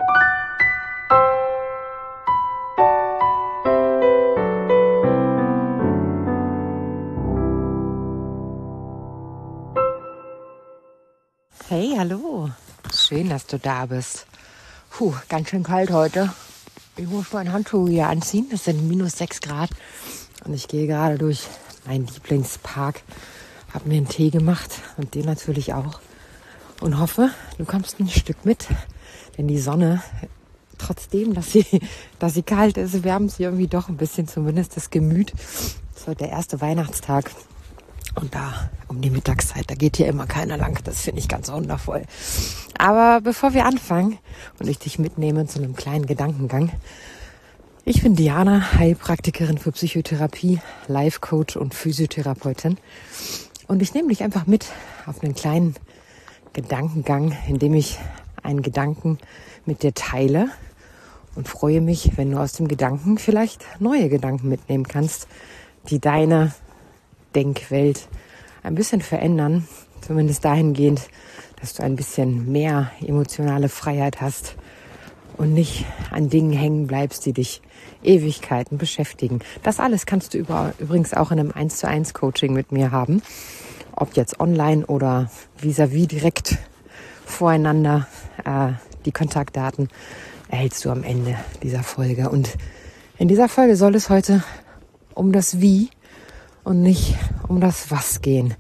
Hey, hallo. Schön, dass du da bist. Ganz schön kalt heute. Ich muss meinen Handschuh hier anziehen. Das sind -6 Grad. Und ich gehe gerade durch meinen Lieblingspark. Habe mir einen Tee gemacht und den natürlich auch. Und hoffe, du kommst ein Stück mit. Denn die Sonne, trotzdem, dass sie kalt ist, wärmt sie irgendwie doch ein bisschen, zumindest das Gemüt. Das ist heute der erste Weihnachtstag. Und da um die Mittagszeit, da geht hier immer keiner lang. Das finde ich ganz wundervoll. Aber bevor wir anfangen und ich dich mitnehme zu einem kleinen Gedankengang. Ich bin Diana, Heilpraktikerin für Psychotherapie, Life-Coach und Physiotherapeutin. Und ich nehme dich einfach mit auf einen kleinen Gedankengang, in dem ich einen Gedanken mit dir teile und freue mich, wenn du aus dem Gedanken vielleicht neue Gedanken mitnehmen kannst, die deine Denkwelt ein bisschen verändern, zumindest dahingehend, dass du ein bisschen mehr emotionale Freiheit hast und nicht an Dingen hängen bleibst, die dich Ewigkeiten beschäftigen. Das alles kannst du übrigens auch in einem 1:1 Coaching mit mir haben, ob jetzt online oder vis-à-vis direkt voreinander. Die Kontaktdaten erhältst du am Ende dieser Folge. Und in dieser Folge soll es heute um das Wie und nicht um das Was gehen.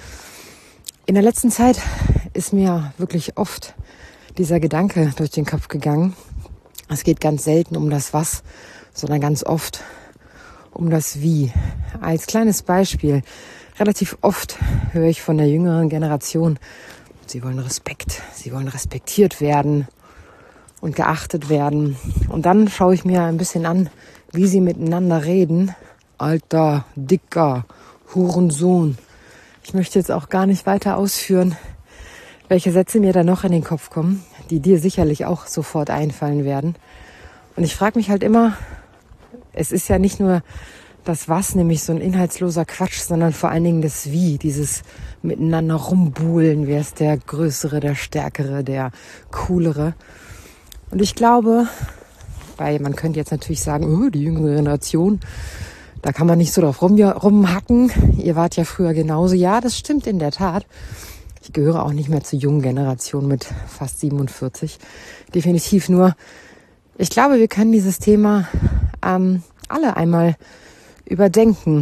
In der letzten Zeit ist mir wirklich oft dieser Gedanke durch den Kopf gegangen. Es geht ganz selten um das Was, sondern ganz oft um das Wie. Als kleines Beispiel, relativ oft höre ich von der jüngeren Generation, sie wollen Respekt, sie wollen respektiert werden und geachtet werden. Und dann schaue ich mir ein bisschen an, wie sie miteinander reden. Alter, Dicker, Hurensohn. Ich möchte jetzt auch gar nicht weiter ausführen, welche Sätze mir da noch in den Kopf kommen, die dir sicherlich auch sofort einfallen werden. Und ich frage mich halt immer, es ist ja nicht nur das Was, nämlich so ein inhaltsloser Quatsch, sondern vor allen Dingen das Wie, dieses miteinander rumbuhlen, wer ist der Größere, der Stärkere, der Coolere. Und ich glaube, weil man könnte jetzt natürlich sagen, die jüngere Generation, da kann man nicht so drauf rumhacken. Ihr wart ja früher genauso. Ja, das stimmt in der Tat. Ich gehöre auch nicht mehr zur jungen Generation mit fast 47. Definitiv nur. Ich glaube, wir können dieses Thema alle einmal überdenken.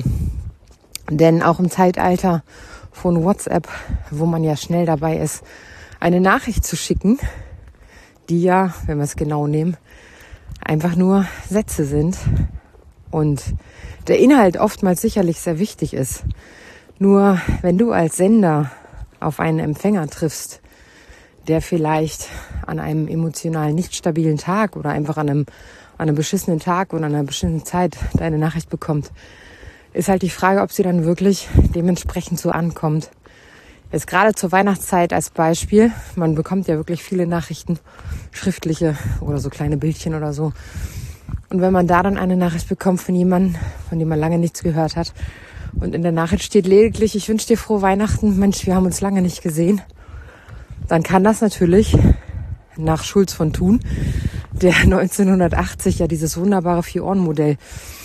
Denn auch im Zeitalter von WhatsApp, wo man ja schnell dabei ist, eine Nachricht zu schicken, die ja, wenn wir es genau nehmen, einfach nur Sätze sind und der Inhalt oftmals sicherlich sehr wichtig ist. Nur wenn du als Sender auf einen Empfänger triffst, der vielleicht an einem emotional nicht stabilen Tag oder einfach an einem beschissenen Tag oder an einer bestimmten Zeit deine Nachricht bekommt, ist halt die Frage, ob sie dann wirklich dementsprechend so ankommt. Jetzt gerade zur Weihnachtszeit als Beispiel, man bekommt ja wirklich viele Nachrichten, schriftliche oder so kleine Bildchen oder so. Und wenn man da dann eine Nachricht bekommt von jemandem, von dem man lange nichts gehört hat, und in der Nachricht steht lediglich, ich wünsche dir frohe Weihnachten, Mensch, wir haben uns lange nicht gesehen, dann kann das natürlich nach Schulz von Thun, der 1980 ja dieses wunderbare 4-Ohren-Modell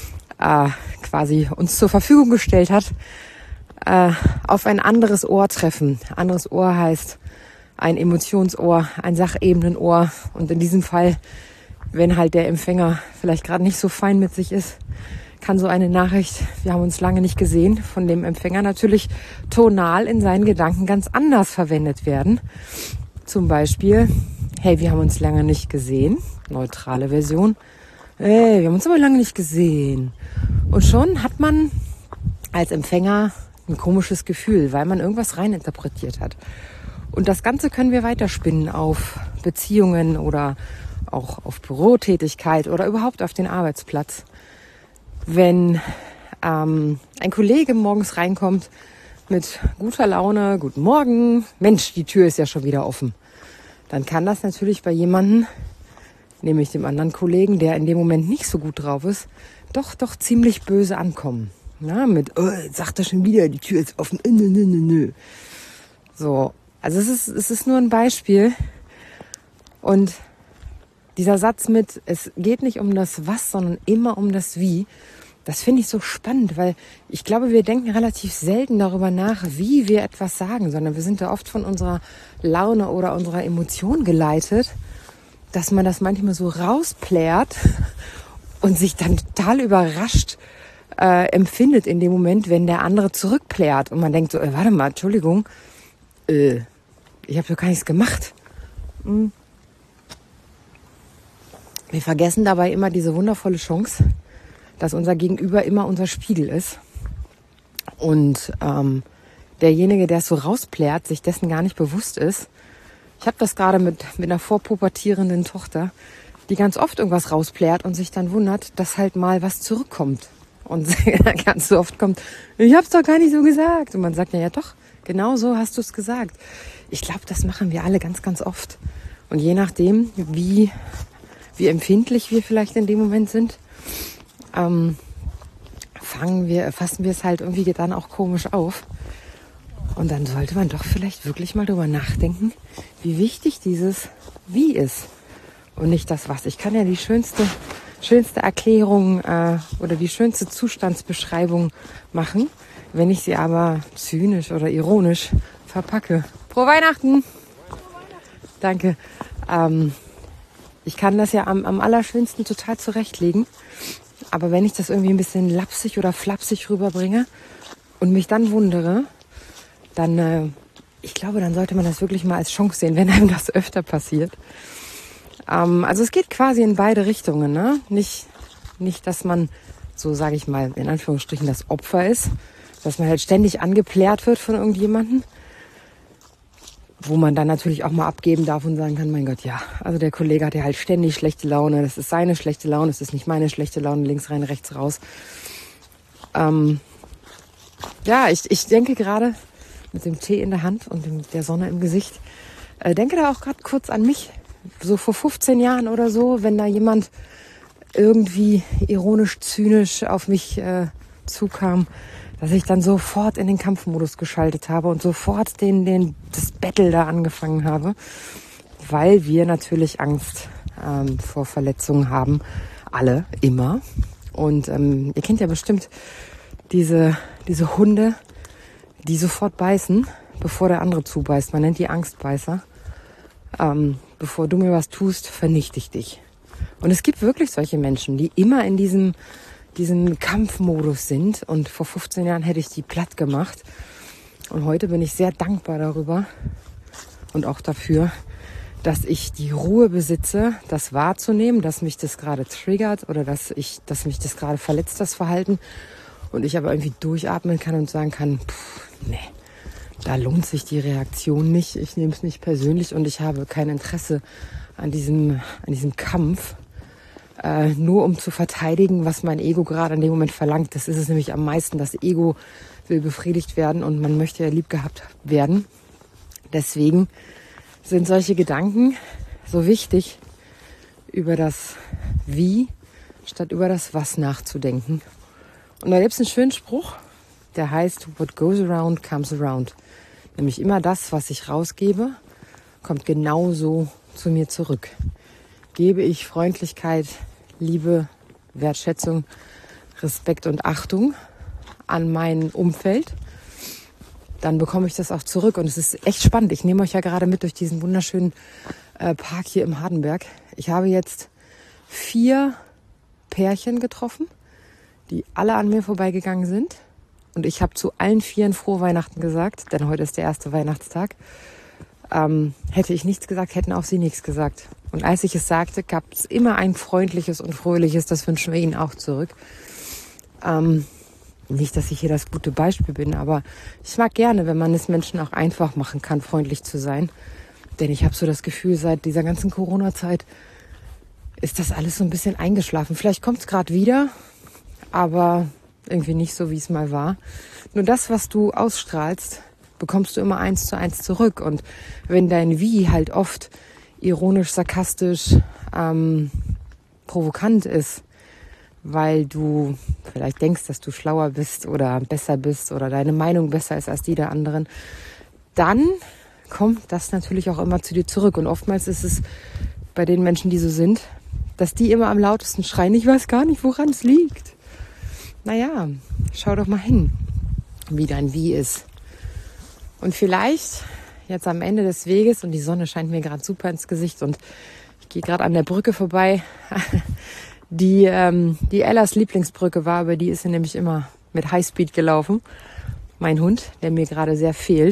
quasi uns zur Verfügung gestellt hat, auf ein anderes Ohr treffen. Anderes Ohr heißt ein Emotionsohr, ein Sachebenen-Ohr. Und in diesem Fall, wenn halt der Empfänger vielleicht gerade nicht so fein mit sich ist, kann so eine Nachricht, wir haben uns lange nicht gesehen, von dem Empfänger natürlich tonal in seinen Gedanken ganz anders verwendet werden. Zum Beispiel, hey, wir haben uns lange nicht gesehen, neutrale Version. Hey, wir haben uns aber lange nicht gesehen. Und schon hat man als Empfänger ein komisches Gefühl, weil man irgendwas reininterpretiert hat. Und das Ganze können wir weiterspinnen auf Beziehungen oder auch auf Bürotätigkeit oder überhaupt auf den Arbeitsplatz. Wenn ein Kollege morgens reinkommt mit guter Laune, guten Morgen, Mensch, die Tür ist ja schon wieder offen, dann kann das natürlich bei jemandem, nämlich dem anderen Kollegen, der in dem Moment nicht so gut drauf ist, doch ziemlich böse ankommen. Ja, mit, sagt er schon wieder, die Tür ist offen, nö. So, also es ist nur ein Beispiel. Und dieser Satz mit, es geht nicht um das Was, sondern immer um das Wie, das finde ich so spannend, weil ich glaube, wir denken relativ selten darüber nach, wie wir etwas sagen, sondern wir sind da oft von unserer Laune oder unserer Emotion geleitet, dass man das manchmal so rausplärt und sich dann total überrascht empfindet in dem Moment, wenn der andere zurückplärt und man denkt so, warte mal, Entschuldigung, ich habe doch gar nichts gemacht. Wir vergessen dabei immer diese wundervolle Chance, dass unser Gegenüber immer unser Spiegel ist. Und derjenige, der es so rausplärt, sich dessen gar nicht bewusst ist. Ich habe das gerade mit einer vorpubertierenden Tochter, die ganz oft irgendwas rausplärt und sich dann wundert, dass halt mal was zurückkommt. Und ganz so oft kommt, ich habe es doch gar nicht so gesagt. Und man sagt, ja doch, genau so hast du es gesagt. Ich glaube, das machen wir alle ganz, ganz oft. Und je nachdem, wie empfindlich wir vielleicht in dem Moment sind, fassen wir es halt irgendwie dann auch komisch auf. Und dann sollte man doch vielleicht wirklich mal drüber nachdenken, wie wichtig dieses Wie ist und nicht das Was. Ich kann ja die schönste Erklärung oder die schönste Zustandsbeschreibung machen, wenn ich sie aber zynisch oder ironisch verpacke. Frohe Weihnachten! Danke. Ich kann das ja am allerschönsten total zurechtlegen. Aber wenn ich das irgendwie ein bisschen lapsig oder flapsig rüberbringe und mich dann wundere, dann, ich glaube, dann sollte man das wirklich mal als Chance sehen, wenn einem das öfter passiert. Also es geht quasi in beide Richtungen, ne? Nicht, dass man, so sage ich mal, in Anführungsstrichen das Opfer ist, dass man halt ständig angeplärt wird von irgendjemandem, wo man dann natürlich auch mal abgeben darf und sagen kann, mein Gott, ja, also der Kollege hat ja halt ständig schlechte Laune, das ist seine schlechte Laune, das ist nicht meine schlechte Laune, links rein, rechts raus. Ja, ich denke gerade mit dem Tee in der Hand und mit der Sonne im Gesicht, denke da auch gerade kurz an mich, so vor 15 Jahren oder so, wenn da jemand irgendwie ironisch, zynisch auf mich zukam, dass ich dann sofort in den Kampfmodus geschaltet habe und sofort das Battle da angefangen habe, weil wir natürlich Angst vor Verletzungen haben, alle, immer. Und ihr kennt ja bestimmt diese Hunde, die sofort beißen, bevor der andere zubeißt. Man nennt die Angstbeißer. Bevor du mir was tust, vernichte ich dich. Und es gibt wirklich solche Menschen, die immer in diesem Kampfmodus sind. Und vor 15 Jahren hätte ich die platt gemacht. Und heute bin ich sehr dankbar darüber und auch dafür, dass ich die Ruhe besitze, das wahrzunehmen, dass mich das gerade triggert oder dass mich das gerade verletzt, das Verhalten. Und ich aber irgendwie durchatmen kann und sagen kann, nee, da lohnt sich die Reaktion nicht. Ich nehme es nicht persönlich und ich habe kein Interesse an diesem Kampf. Nur um zu verteidigen, was mein Ego gerade in dem Moment verlangt. Das ist es nämlich am meisten. Das Ego will befriedigt werden und man möchte ja lieb gehabt werden. Deswegen sind solche Gedanken so wichtig, über das Wie statt über das Was nachzudenken. Und da gibt es einen schönen Spruch, der heißt, what goes around comes around. Nämlich immer das, was ich rausgebe, kommt genauso zu mir zurück. Gebe ich Freundlichkeit, Liebe, Wertschätzung, Respekt und Achtung an mein Umfeld, dann bekomme ich das auch zurück. Und es ist echt spannend. Ich nehme euch ja gerade mit durch diesen wunderschönen Park hier im Hardenberg. Ich habe jetzt 4 Pärchen getroffen, die alle an mir vorbeigegangen sind. Und ich habe zu allen 4 frohe Weihnachten gesagt, denn heute ist der erste Weihnachtstag. Hätte ich nichts gesagt, hätten auch sie nichts gesagt. Und als ich es sagte, gab es immer ein freundliches und fröhliches, das wünschen wir ihnen auch zurück. Nicht, dass ich hier das gute Beispiel bin, aber ich mag gerne, wenn man es Menschen auch einfach machen kann, freundlich zu sein. Denn ich habe so das Gefühl, seit dieser ganzen Corona-Zeit ist das alles so ein bisschen eingeschlafen. Vielleicht kommt es gerade wieder, aber irgendwie nicht so, wie es mal war. Nur das, was du ausstrahlst, bekommst du immer 1:1 zurück. Und wenn dein Wie halt oft ironisch, sarkastisch, provokant ist, weil du vielleicht denkst, dass du schlauer bist oder besser bist oder deine Meinung besser ist als die der anderen, dann kommt das natürlich auch immer zu dir zurück. Und oftmals ist es bei den Menschen, die so sind, dass die immer am lautesten schreien. Ich weiß gar nicht, woran es liegt. Naja, schau doch mal hin, wie dein Wie ist. Und vielleicht jetzt am Ende des Weges, und die Sonne scheint mir gerade super ins Gesicht und ich gehe gerade an der Brücke vorbei, die Ellas Lieblingsbrücke war, über die ist sie nämlich immer mit Highspeed gelaufen. Mein Hund, der mir gerade sehr fehlt.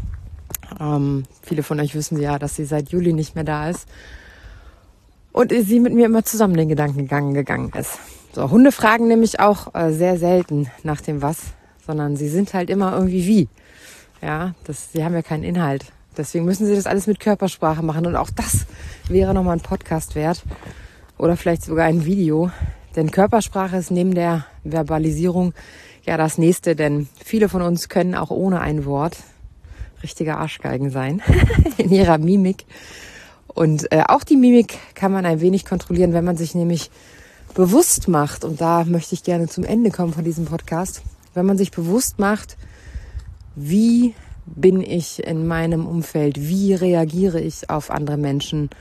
Viele von euch wissen ja, dass sie seit Juli nicht mehr da ist. Und sie mit mir immer zusammen den Gedankengang gegangen ist. So, Hunde fragen nämlich auch sehr selten nach dem Was, sondern sie sind halt immer irgendwie wie. Ja, sie haben ja keinen Inhalt. Deswegen müssen sie das alles mit Körpersprache machen. Und auch das wäre nochmal ein Podcast wert. Oder vielleicht sogar ein Video. Denn Körpersprache ist neben der Verbalisierung ja das Nächste. Denn viele von uns können auch ohne ein Wort richtige Arschgeigen sein in ihrer Mimik. Und auch die Mimik kann man ein wenig kontrollieren, wenn man sich nämlich bewusst macht. Und da möchte ich gerne zum Ende kommen von diesem Podcast. Wenn man sich bewusst macht, wie bin ich in meinem Umfeld? Wie reagiere ich auf andere Menschen?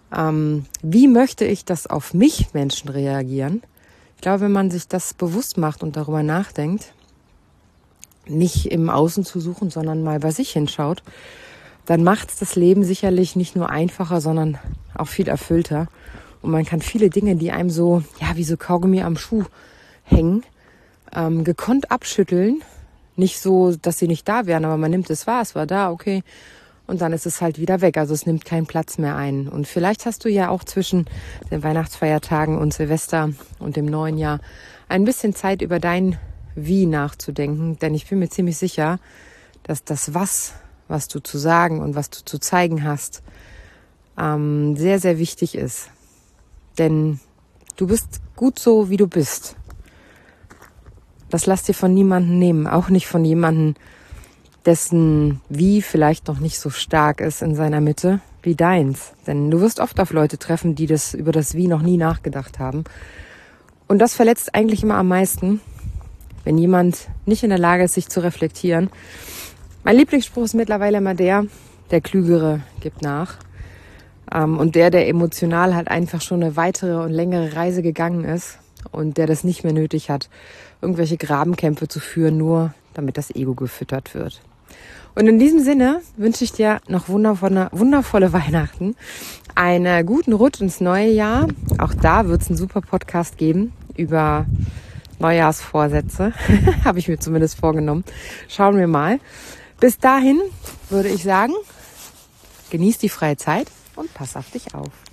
Wie möchte ich, dass auf mich Menschen reagieren? Ich glaube, wenn man sich das bewusst macht und darüber nachdenkt, nicht im Außen zu suchen, sondern mal bei sich hinschaut, dann macht es das Leben sicherlich nicht nur einfacher, sondern auch viel erfüllter. Und man kann viele Dinge, die einem so, ja, wie so Kaugummi am Schuh hängen, gekonnt abschütteln. Nicht so, dass sie nicht da wären, aber man nimmt es wahr, es war da, okay. Und dann ist es halt wieder weg. Also es nimmt keinen Platz mehr ein. Und vielleicht hast du ja auch zwischen den Weihnachtsfeiertagen und Silvester und dem neuen Jahr ein bisschen Zeit über dein Wie nachzudenken. Denn ich bin mir ziemlich sicher, dass das was du zu sagen und was du zu zeigen hast, sehr, sehr wichtig ist. Denn du bist gut so, wie du bist. Das lass dir von niemandem nehmen, auch nicht von jemandem, dessen Wie vielleicht noch nicht so stark ist in seiner Mitte wie deins. Denn du wirst oft auf Leute treffen, die über das Wie noch nie nachgedacht haben. Und das verletzt eigentlich immer am meisten, wenn jemand nicht in der Lage ist, sich zu reflektieren. Mein Lieblingsspruch ist mittlerweile immer der Klügere gibt nach. Und der emotional halt einfach schon eine weitere und längere Reise gegangen ist und der das nicht mehr nötig hat, irgendwelche Grabenkämpfe zu führen, nur damit das Ego gefüttert wird. Und in diesem Sinne wünsche ich dir noch wundervolle Weihnachten, einen guten Rutsch ins neue Jahr. Auch da wird es einen super Podcast geben über Neujahrsvorsätze. Habe ich mir zumindest vorgenommen. Schauen wir mal. Bis dahin würde ich sagen, genieß die freie Zeit und pass auf dich auf.